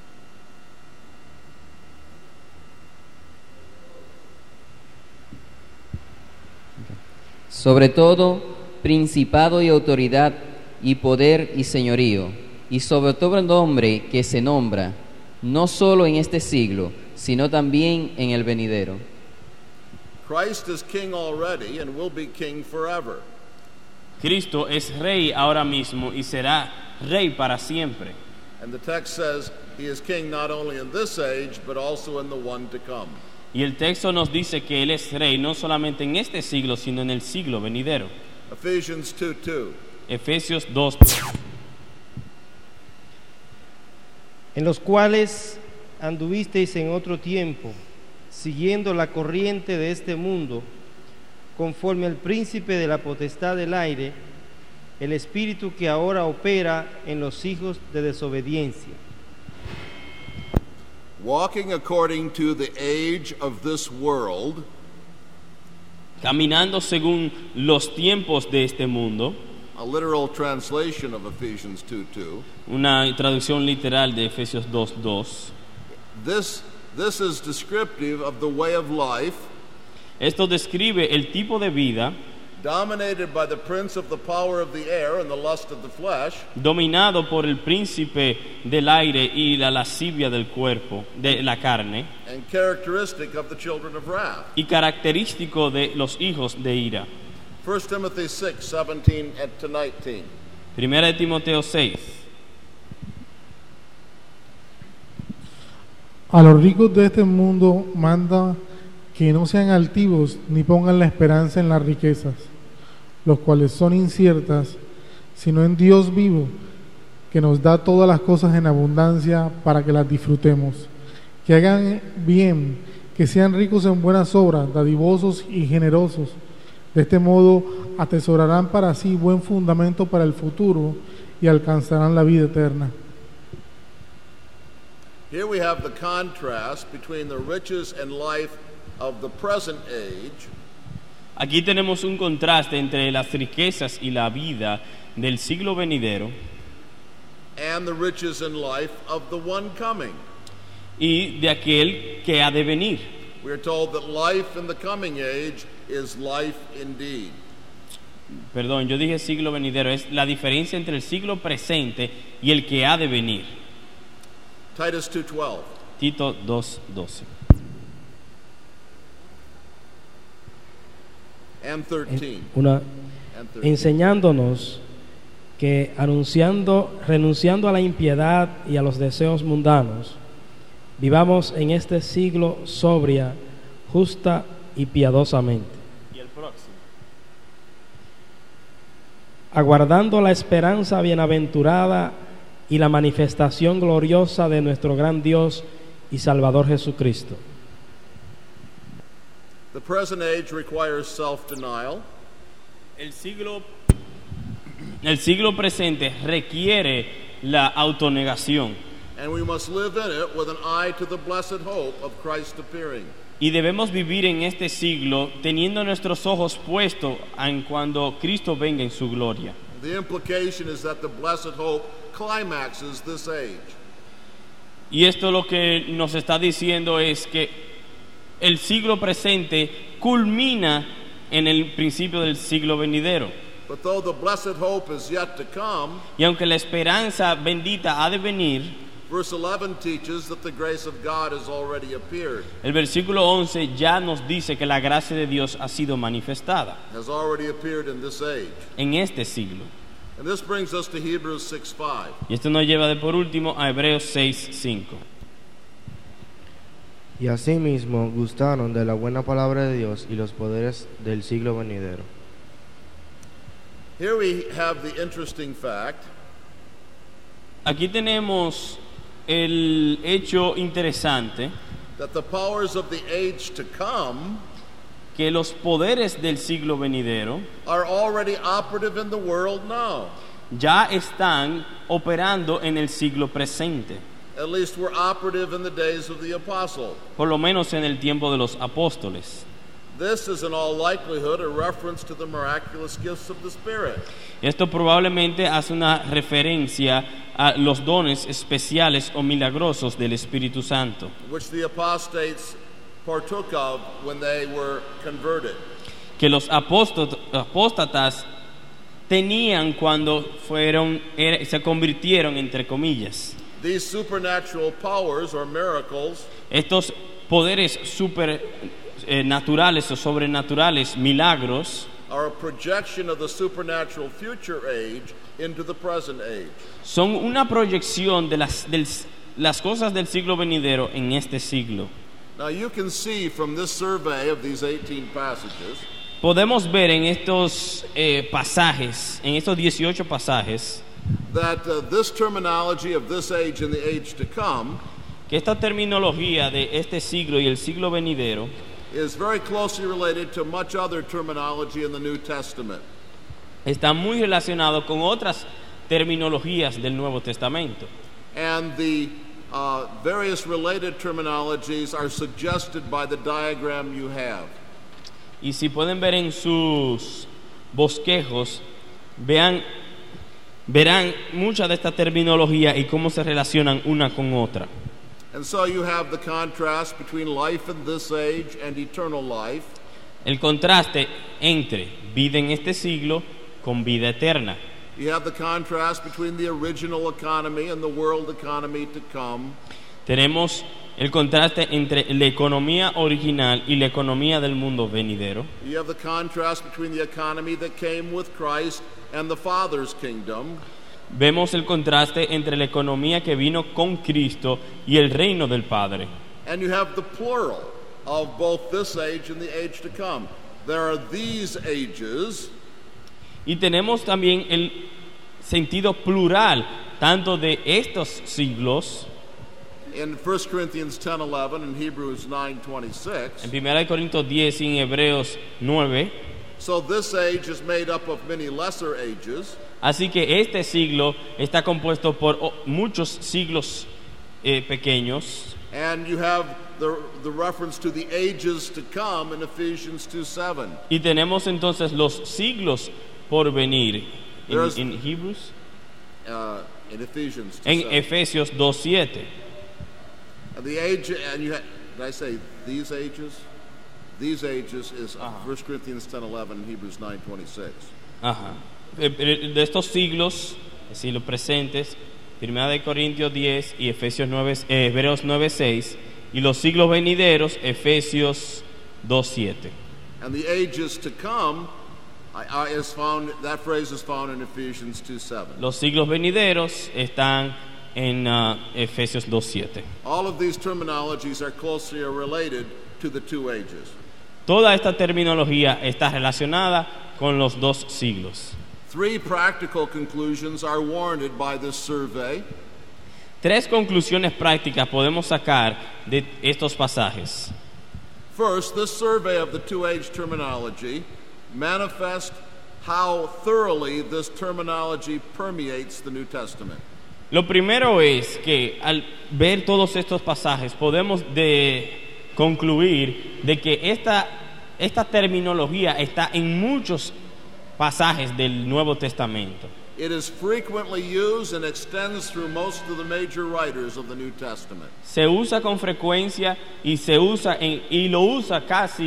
Sobre todo, principado y autoridad y poder y señorío, y sobre todo el nombre que se nombra, no solo en este siglo, sino también en el venidero. Christ is king already and will be king forever. Cristo es rey ahora mismo y será rey para siempre. And the text says he is king not only in this age but also in the one to come. Y el texto nos dice que él es rey no solamente en este siglo, sino en el siglo venidero. Ephesians two two. Efesios dos. En los cuales anduvisteis en otro tiempo, siguiendo la corriente de este mundo, conforme al príncipe de la potestad del aire, el espíritu que ahora opera en los hijos de desobediencia. Walking according to the age of this world, caminando según los tiempos de este mundo. A literal translation of Ephesians two two. Una traducción literal de Efesios dos dos. This this is descriptive of the way of life. Esto describe el tipo de vida dominated by the prince of the power of the air and the lust of the flesh, dominado por el príncipe del aire y la lascivia del cuerpo, de la carne, and characteristic of the children of wrath. Y característico de los hijos de ira. First Timothy six seventeen to nineteen. Primera de Timoteo seis. A los ricos de este mundo manda que no sean altivos ni pongan la esperanza en las riquezas, los cuales son inciertas, sino en Dios vivo, que nos da todas las cosas en abundancia para que las disfrutemos. Que hagan bien, que sean ricos en buenas obras, dadivosos y generosos. De este modo atesorarán para sí buen fundamento para el futuro y alcanzarán la vida eterna. Here we have the contrast between the riches and life of the present age. Aquí tenemos un contraste entre las riquezas y la vida del siglo venidero and the riches and life of the one coming. Y de aquel que ha de venir. We are told that life in the coming age is life indeed. Perdón, yo dije siglo venidero, es la diferencia entre el siglo presente y el que ha de venir. Titus two twelve. Tito dos doce. And thirteen. Una, and thirteen. Enseñándonos que anunciando, renunciando a la impiedad y a los deseos mundanos, vivamos en este siglo sobria, justa y piadosamente. Y el próximo. Aguardando la esperanza bienaventurada y la manifestación gloriosa de nuestro gran Dios y Salvador Jesucristo. The present age requires self-denial. El siglo el siglo presente requiere la autonegación. And we must live in it with an eye to the blessed hope of Christ appearing. Y debemos vivir en este siglo teniendo nuestros ojos puestos en cuando Cristo venga en su gloria. The implication is that the blessed hope climaxes this age. Y esto lo que nos está diciendo es que el siglo presente culmina en el principio del siglo venidero. But though the blessed hope is yet to come, Y aunque la esperanza bendita ha de venir, verse eleven teaches that the grace of God has already appeared, el versículo once ya nos dice que la gracia de Dios ha sido manifestada has already appeared in this age. en este siglo. And this brings us to Hebrews six five. Y esto nos lleva de por último a Hebreos seis cinco. Y asimismo gustaron de la buena palabra de Dios y los poderes del siglo venidero. Here we have the interesting fact Aquí tenemos el hecho interesante that the powers of the age to come que los poderes del siglo venidero are already operative in the world now. ya están operando en el siglo presente, At least were operative in the days of the apostle. por lo menos en el tiempo de los apóstoles. This is in all likelihood a reference to the miraculous gifts of the Spirit. Esto probablemente hace una referencia a los dones especiales o milagrosos del Espíritu Santo, which the apostates partook of when they were converted. que los apóstol- apóstatas tenían cuando fueron er- se convirtieron, entre comillas. These supernatural powers or miracles Estos poderes super eh, naturales o sobrenaturales, milagros, are a projection of the supernatural future age into the present age. son una proyección de las, del- las cosas del siglo venidero en este siglo. Now you can see from this survey of these eighteen passages Podemos ver en estos eh, pasajes, en estos dieciocho pasajes, that uh, this terminology of this age and the age to come que esta terminología de este siglo y el siglo venidero is very closely related to much other terminology in the New Testament. está muy relacionado con otras terminologías del Nuevo Testamento. And the uh, various related terminologies are suggested by the diagram you have. Y si pueden ver en sus bosquejos, vean, verán mucha de esta terminología y cómo se relacionan una con otra. And so you have the contrast between life in this age and eternal life. El contraste entre vida en este siglo con vida eterna. You have the contrast between the original economy and the world economy to come. Tenemos el contraste entre la economía original y la economía del mundo venidero. You have the contrast between the economy that came with Christ and the Father's kingdom. Vemos el contraste entre la economía que vino con Cristo y el reino del Padre. And you have the plural of both this age and the age to come. There are these ages, Y tenemos también el sentido plural, tanto de estos siglos, in First Corinthians ten eleven and Hebrews nine twenty-six. en primera de Corintios diez y en Hebreos nueve. So this age is made up of many lesser ages. Así que este siglo está compuesto por oh, muchos siglos eh, pequeños. And you have the, the reference to the ages to come in Ephesians two seven. Y tenemos entonces los siglos por venir en, There's- en Hebrews, Uh, in Ephesians two en seven. Efesios dos siete. And the age, and you ha- did I say these ages? These ages is First Corinthians ten eleven and Hebrews nine twenty-six. Ajá. Eh, eh, De estos siglos, es decir, los presentes, primera de Corintios diez y Efesios nueve, eh, Hebreos nueve seis, y los siglos venideros, Efesios dos siete. And the ages to come I, I, is found, that phrase is found in Ephesians two seven. Los siglos venideros están en ah, Efesios dos siete. All of these terminologies are closely related to the two ages. Toda esta terminología está relacionada con los dos siglos. Three practical conclusions are warranted by this survey. Tres conclusiones prácticas podemos sacar de estos pasajes. First, this survey of the two-age terminology manifests how thoroughly this terminology permeates the New Testament. Lo primero es que al ver todos estos pasajes podemos de concluir de que esta, esta terminología está en muchos pasajes del Nuevo Testamento. It is frequently used and extends through most of the major writers of the New Testament. Se usa con frecuencia y se usa en, y lo usa casi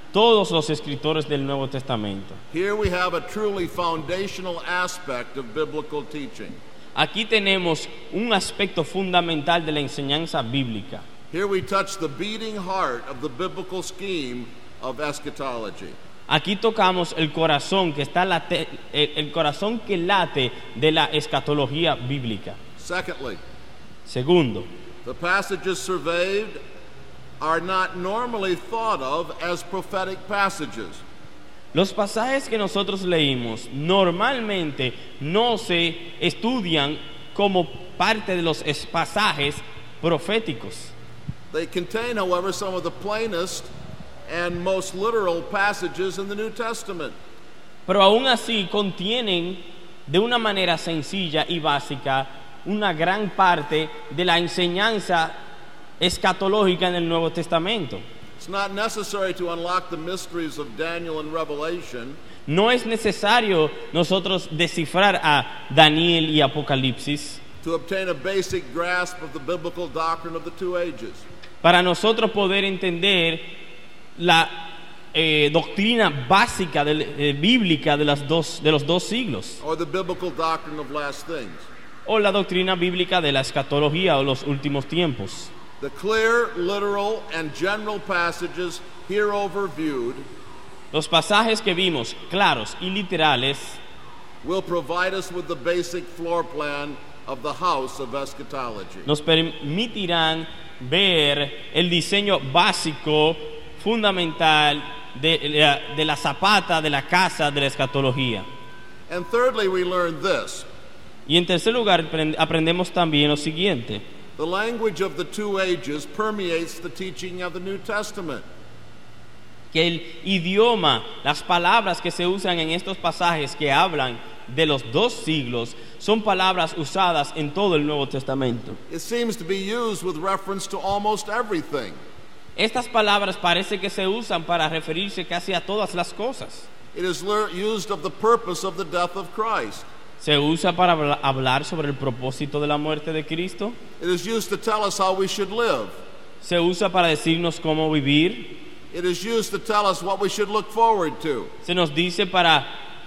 todos los escritores del Nuevo Testamento. Here we have a truly foundational aspect of biblical teaching. Aquí tenemos un aspecto fundamental de la enseñanza bíblica. Here we touch the beating heart of the biblical scheme of eschatology. Aquí tocamos el corazón que está late, el, el corazón que late de la escatología bíblica. Secondly, Segundo, the passages surveyed are not normally thought of as prophetic passages. los pasajes que nosotros leímos normalmente no se estudian como parte de los es- pasajes proféticos. They contain, however, some of the plainest and most literal passages in the New Testament. Pero aún así contienen de una manera sencilla y básica una gran parte de la enseñanza escatológica en el Nuevo Testamento. It's not necessary to unlock the mysteries of Daniel and Revelation No es necesario nosotros descifrar a Daniel y Apocalipsis to obtain a basic grasp of the biblical doctrine of the two ages. para nosotros poder entender la eh, doctrina básica del- eh, bíblica de, las dos, de los dos siglos, Or the biblical doctrine of last things. o la doctrina bíblica de la escatología o los últimos tiempos. The clear, literal, and general passages here overviewed Los pasajes que vimos, claros y literales, will provide us with the basic floor plan of the house of eschatology. nos permitirán ver el diseño básico, fundamental de la, de la zapata de la casa de la escatología. And thirdly, we learn this. Y en tercer lugar, aprend- aprendemos también lo siguiente: The language of the two ages permeates the teaching of the New Testament. que el idioma, las palabras que se usan en estos pasajes que hablan de los dos siglos, son palabras usadas en todo el Nuevo Testamento. It seems to be used with reference to almost everything. Estas palabras parece que se usan para referirse casi a todas las cosas. It is lear- used of the purpose of the death of Christ. Se usa para habla- hablar sobre el propósito de la muerte de Cristo. It is used to tell us how we should live. Se usa para decirnos cómo vivir. It is used to tell us what we should look forward to. Se nos dice para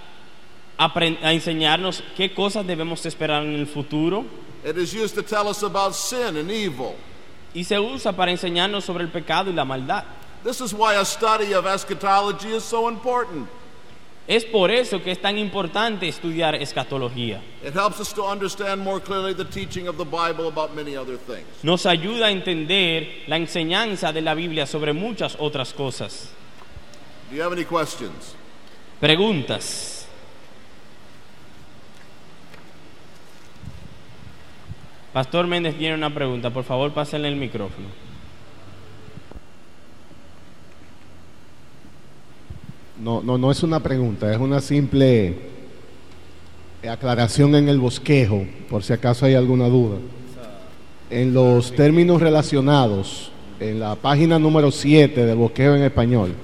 apren- a enseñarnos qué cosas debemos esperar en el futuro. It is used to tell us about sin and evil. Y se usa para enseñarnos sobre el pecado y la maldad. This is why a study of eschatology is so important. Es por eso que es tan importante estudiar escatología. It helps us to understand more clearly the teaching of the Bible about many other things. Nos ayuda a entender la enseñanza de la Biblia sobre muchas otras cosas. Do you have any questions? Preguntas. Pastor Méndez tiene una pregunta. Por favor, pásenle el micrófono. No, no, no es una pregunta, es una simple aclaración en el bosquejo, por si acaso hay alguna duda. En los términos relacionados, en la página número siete del bosquejo en español,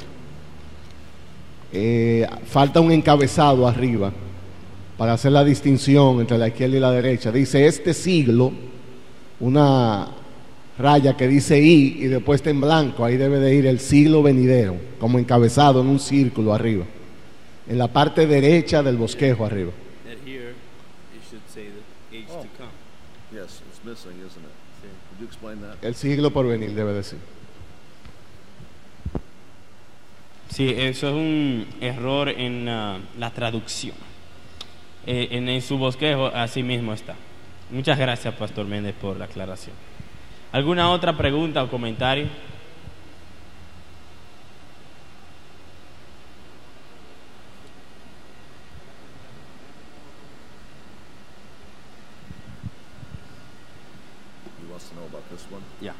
eh, falta un encabezado arriba para hacer la distinción entre la izquierda y la derecha. Dice este siglo, una raya que dice I y después está en blanco, ahí debe de ir el siglo venidero, como encabezado en un círculo arriba, en la parte derecha del bosquejo arriba. That here it should say the age to come. Yes, it's missing, isn't it? Could you explain that? El siglo por venir debe decir. Sí, eso es un error en uh, la traducción. Eh, en, en su bosquejo así mismo está. Muchas gracias, Pastor Méndez, por la aclaración. ¿Alguna otra pregunta o comentario? He wants to know about this one? Yeah.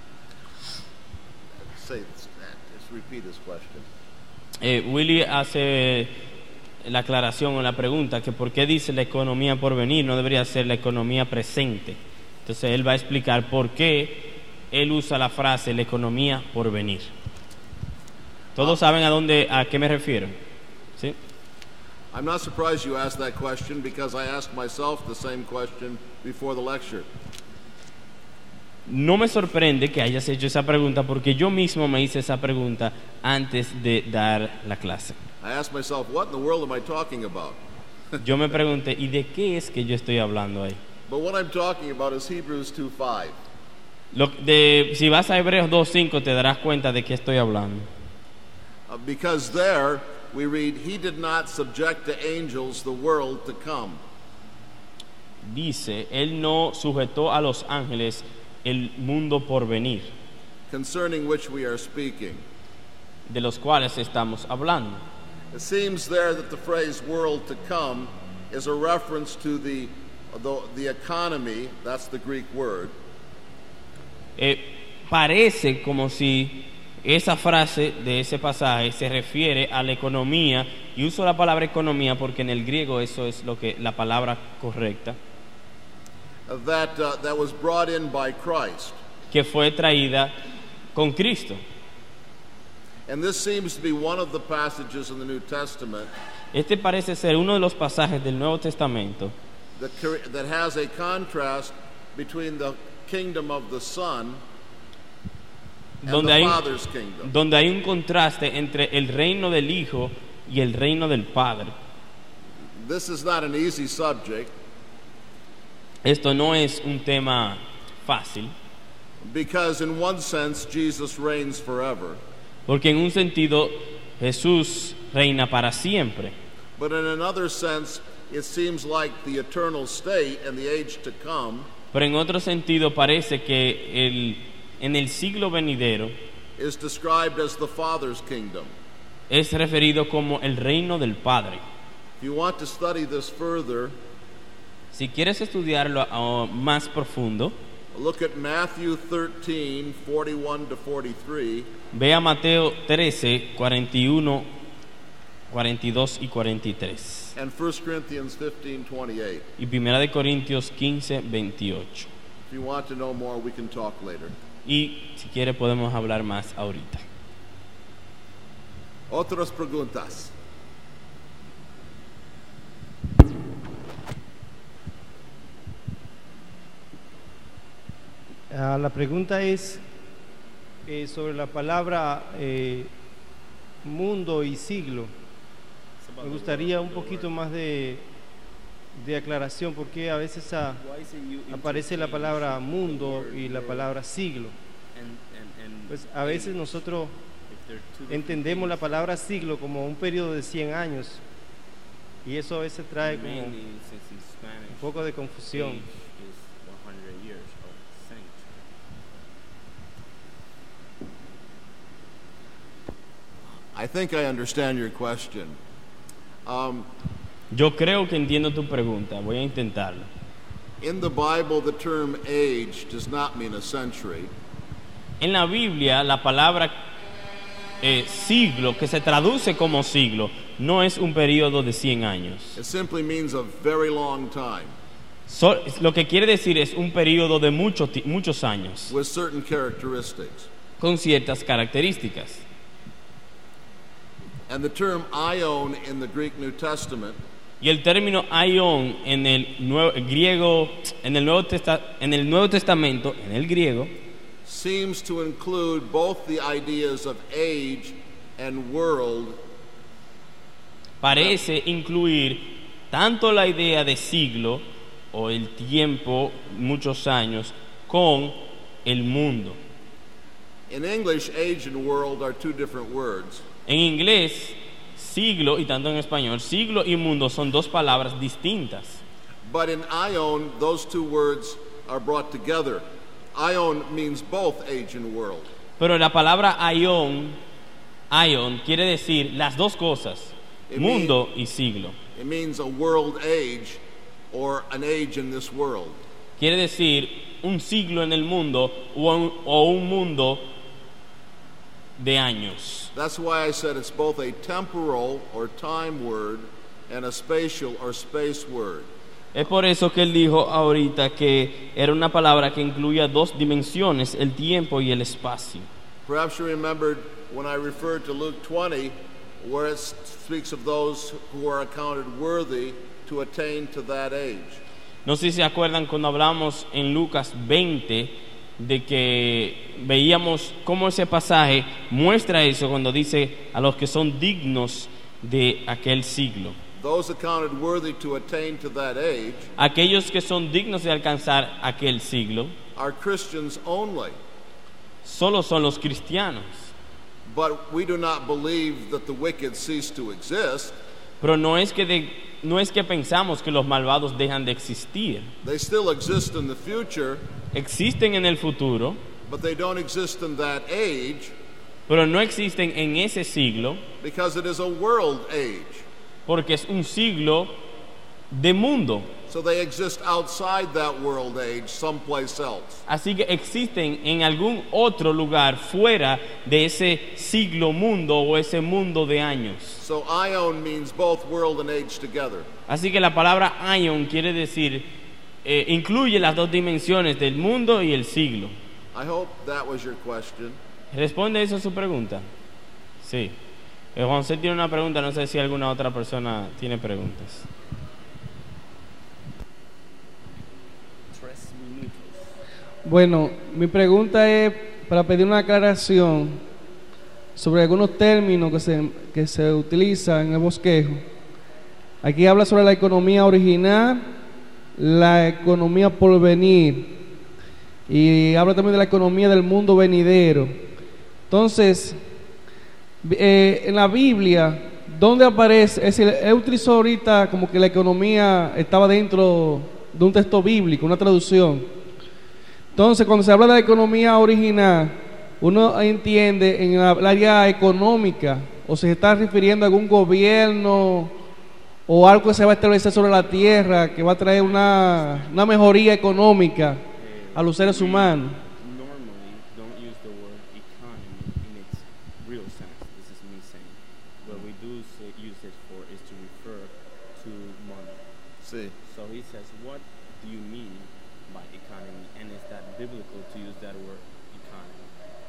Say, this- just repeat his question. Eh, Willy hace la aclaración o la pregunta que por qué dice la economía por venir, no debería ser la economía presente. Entonces él va a explicar por qué él usa la frase la economía por venir. ¿Todos saben a dónde, a qué me refiero? ¿Sí? I'm not surprised you asked that question because I asked myself the same question before the lecture. No me sorprende que hayas hecho esa pregunta porque yo mismo me hice esa pregunta antes de dar la clase. I asked myself, what in the world am I talking about? Yo me pregunté, ¿y de qué es que yo estoy hablando ahí? But what I'm talking about is Hebrews two five. Lo de, si vas a Hebreos dos cinco te darás cuenta de qué estoy hablando. Uh, because there we read, he did not subject to angels the world to come. Dice, él no sujetó a los ángeles el mundo por venir, concerning which we are speaking. de los cuales estamos hablando. It seems there that the phrase world to come is a reference to the, the, the economy, that's the Greek word. Eh, parece como si esa frase de ese pasaje se refiere a la economía, y uso la palabra economía porque en el griego eso es lo que la palabra correcta, That, uh, that was brought in by Christ. que fue traída con Cristo. And this seems to be one of the passages in the New Testament Este parece ser uno de los pasajes del Nuevo Testamento that, that has a contrast between the kingdom of the Son and donde the hay, Father's kingdom. donde hay un contraste entre el reino del Hijo y el reino del Padre. This is not an easy subject. Esto no es un tema fácil, Because in one sense Jesus reigns forever, porque en un sentido Jesús reina para siempre, but in another sense it seems like the eternal state and the age to come pero en otro sentido parece que el, en el siglo venidero is described as the Father's kingdom. es referido como el reino del Padre. If you want to study this further, Si quieres estudiarlo uh, más profundo, look at Matthew thirteen forty-one to forty-three. ve a Mateo trece, cuarenta y uno, cuarenta y dos y cuarenta y tres. And First Corinthians fifteen twenty-eight. Y Primera de Corintios quince, veintiocho. If you want to know more, we can talk later. Y si quiere podemos hablar más ahorita. Otras preguntas. Ah, la pregunta es eh, sobre la palabra eh, mundo y siglo. Me gustaría un poquito más de, de aclaración, porque a veces ah, aparece la palabra mundo y la palabra siglo. Pues a veces nosotros entendemos la palabra siglo como un periodo de cien años, y eso a veces trae como un poco de confusión. I think I understand your question. Um, Yo creo que entiendo tu pregunta. Voy a intentarlo. in the Bible, the term age does not mean a century. En la Biblia, la palabra eh, siglo, que se traduce como siglo, no es un periodo de cien años. It simply means a very long time So, lo que quiere decir es un periodo de mucho ti- muchos años, with certain characteristics. con ciertas características. And the term ion in the Greek New Testament Y el término aion en el nuevo, griego, en el Nuevo Testa- en el Nuevo Testamento, en el griego, seems to include both the ideas of age and world. parece incluir tanto la idea de siglo o el tiempo, muchos años, con el mundo. In English, age and world are two different words. En inglés, siglo, y tanto en español, siglo y mundo son dos palabras distintas. But in ion, those two words are brought together. Ion means both age and world. Pero la palabra aion, aion quiere decir las dos cosas, It mundo y siglo. It means a world age or an age in this world. Quiere decir un siglo en el mundo o un, o un mundo de años. That's why I said it's both a temporal or time word and a spatial or space word. Es por eso que él dijo ahorita que era una palabra que incluía dos dimensiones, el tiempo y el espacio. Perhaps you remembered when I referred to Luke twenty, where it speaks of those who are accounted worthy to attain to that age. No sé si se acuerdan cuando hablamos en Lucas veinte de que veíamos cómo ese pasaje muestra eso cuando dice a los que son dignos de aquel siglo. Those accounted worthy to attain to that age Aquellos que son dignos de alcanzar aquel siglo are Christians only. solo son los cristianos. But we do not believe that the wicked cease to exist. Pero no es que de, no es que pensamos que los malvados dejan de existir. They still exist in the future, Existen en el futuro, but they don't exist in that age pero no existen en ese siglo because it is a world age. porque es un siglo de mundo. So they exist outside that world age, someplace else. Así que existen en algún otro lugar fuera de ese siglo mundo o ese mundo de años. So ion means both world and age together. Así que la palabra aion quiere decir, eh, incluye las dos dimensiones del mundo y el siglo. I hope that was your question. ¿Responde eso a su pregunta? Sí. Eh, Juan José tiene una pregunta, no sé si alguna otra persona tiene preguntas. Bueno, mi pregunta es para pedir una aclaración sobre algunos términos que se, que se utilizan en el bosquejo. Aquí habla sobre la economía original, la economía por venir y habla también de la economía del mundo venidero. Entonces, eh, en la Biblia, ¿dónde aparece? Es decir, él utilizó ahorita como que la economía estaba dentro de un texto bíblico, una traducción. Entonces, cuando se habla de la economía original, uno entiende en el área económica, o se está refiriendo a algún gobierno o algo que se va a establecer sobre la tierra, que va a traer una, una mejoría económica a los seres humanos. Normally, don't use the word economy in its real sense. This is me saying. What we do say, use it for is to refer to money. Sí. So he says, what do you mean by economy? And is that biblical to use that word economy?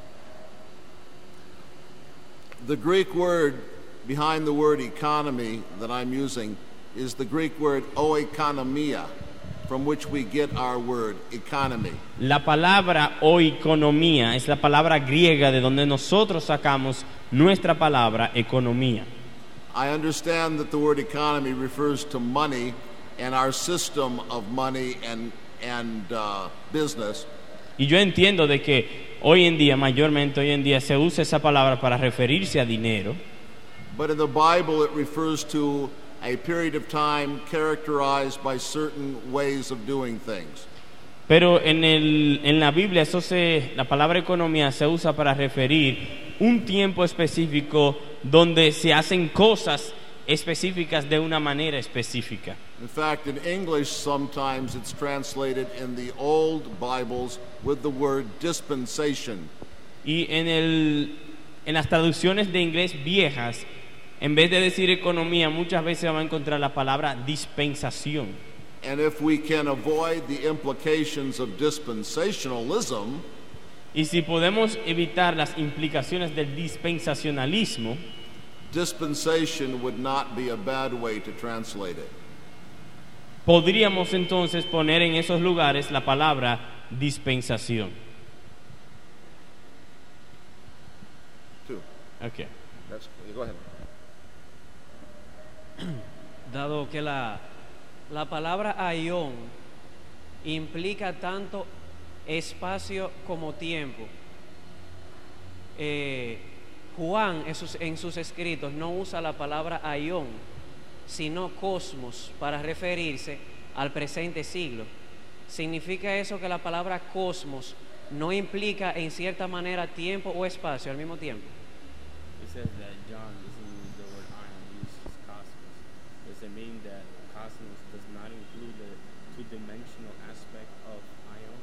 The Greek word behind the word economy that I'm using is the Greek word oikonomia, from which we get our word economy. La palabra oikonomía es la palabra griega de donde nosotros sacamos nuestra palabra economía. I understand that the word economy refers to money and our system of money and, and uh, business. Y yo entiendo de que hoy en día, mayormente hoy en día, se usa esa palabra para referirse a dinero. But in the Bible it refers to a period of time characterized by certain ways of doing things. Pero en, el, en la Biblia eso se, la palabra economía se usa para referir un tiempo específico donde se hacen cosas específicas de una manera específica. In fact, in English sometimes it's translated in the old Bibles with the word dispensation. Y en, el, en las traducciones de inglés viejas, en vez de decir economía, muchas veces va a encontrar la palabra dispensación. And if we can avoid the implications of dispensationalism, y si podemos evitar las implicaciones del dispensacionalismo, dispensation would not be a bad way to translate it. Podríamos entonces poner en esos lugares la palabra dispensación. Two. Okay. That's, go ahead. Dado que la, la palabra aión implica tanto espacio como tiempo, eh, Juan en sus, en sus escritos no usa la palabra aión, sino cosmos para referirse al presente siglo. ¿Significa eso que la palabra cosmos no implica en cierta manera tiempo o espacio al mismo tiempo? It says that John doesn't use the word ion, he uses cosmos. Does it mean that cosmos does not include the two-dimensional aspect of ion?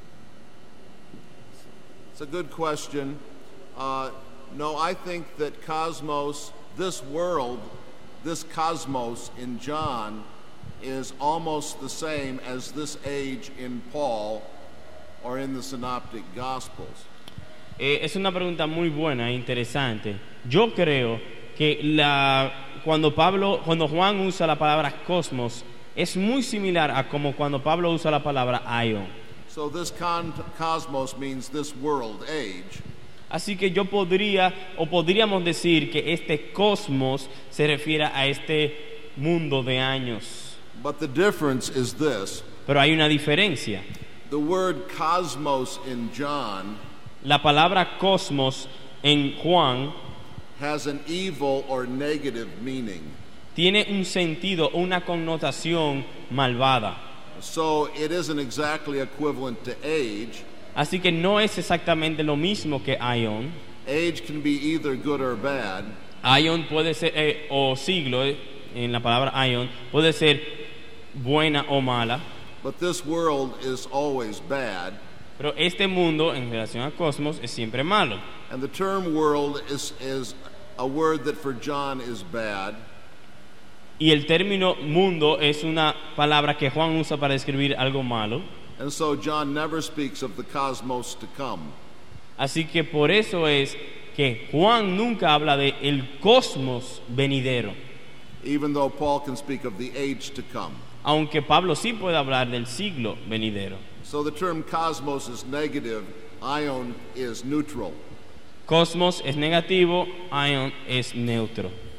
It's a good question. Uh, no, I think that cosmos, this world, this cosmos in John is almost the same as this age in Paul or in the Synoptic Gospels. Eh, es una pregunta muy buena e interesante. Yo creo que la, cuando Pablo, cuando Juan usa la palabra cosmos, es muy similar a como cuando Pablo usa la palabra aion. So this con- cosmos means this world age. Así que yo podría, o podríamos decir que este cosmos se refiere a este mundo de años. But the difference is this. Pero hay una diferencia. The word cosmos in John La palabra cosmos en Juan has an evil or negative meaning. tiene un sentido, una connotación malvada. So it isn't exactly equivalent to age. Así que no es exactamente lo mismo que aion. Age can be either good or bad. Aion puede ser, eh, o siglo, eh, en la palabra aion, puede ser buena o mala. But this world is always bad. Pero este mundo, en relación a cosmos, es siempre malo. And the term world is, is a word that for John is bad. Y el término mundo es una palabra que Juan usa para describir algo malo. And so John never speaks of the cosmos to come. Así que por eso es que Juan nunca habla de el cosmos venidero. Even though Paul can speak of the age to come. Aunque Pablo sí puede hablar del siglo venidero. So the term cosmos is negative, aion is neutral. Cosmos es negativo, aion es neutro.